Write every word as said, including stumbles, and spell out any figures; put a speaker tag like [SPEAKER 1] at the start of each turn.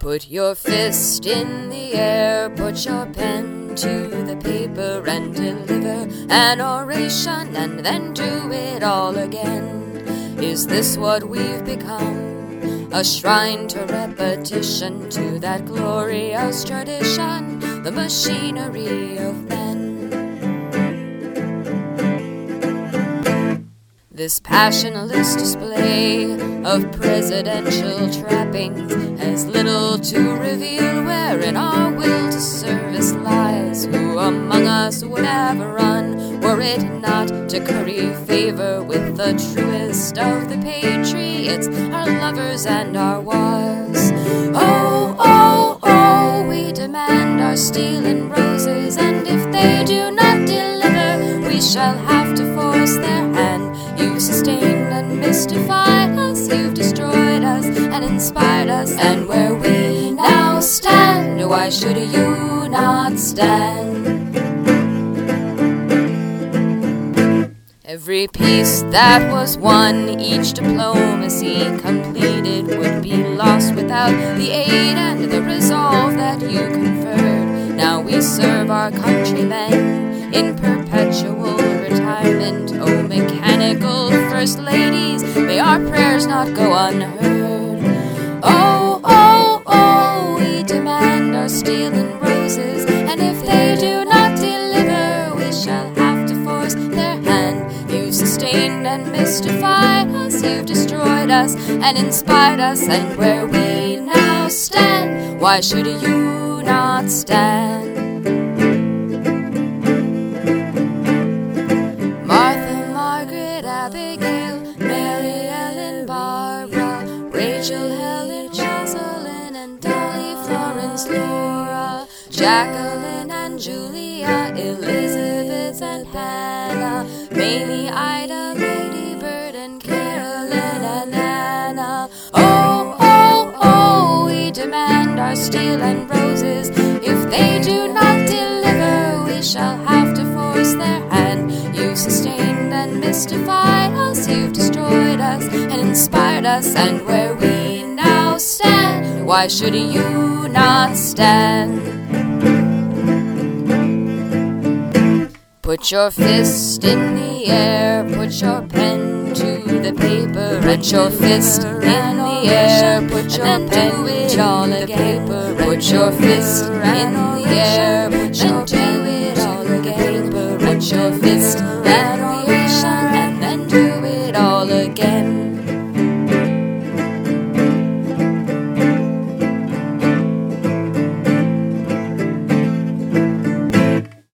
[SPEAKER 1] Put your fist in the air, put your pen to the paper and deliver an oration and then do it all again. Is this what we've become? A shrine to repetition, to that glorious tradition, the machinery of men. This passionless display of presidential trappings has little to reveal wherein our will to service lies. Who among us would have run were it not to curry favor with the truest of the patriots, our lovers and our wars? Oh, oh, oh, we demand our steel and roses, and if they do not deliver, we shall have to force their hand. You've sustained and mystified us, you've destroyed us and inspired us, and where we now stand, why should you not stand? Every peace that was won, each diplomacy completed, would be lost without the aid and the resolve that you conferred. Now we serve our countrymen in perpetual retirement. Oh, mechanical first ladies, may our prayers not go unheard. Oh, oh, oh, we demand our steel and roses, and if they do not deliver, we shall have to force their hand. You've sustained and mystified us, you've destroyed us and inspired us, and where we now stand, why should you not stand? Abigail, Mary Ellen, Barbara, Rachel, Helen, Jocelyn, and Dolly, Florence, Laura, Jacqueline and Julia, Elizabeth and Hannah, Mamie, Ida, Lady Bird, and Carolyn and Anna. Oh, oh, oh, we demand our steel and roses. If they do not deliver, we shall have to force their hand. You sustained and mystified us, you've destroyed us and inspired us, and where we now stand, why should you not stand? Put your fist in the air, put your pen to the paper, put your fist in the air, put your pen to the paper, put your fist in the air, put your pen to the paper, put your fist in the air.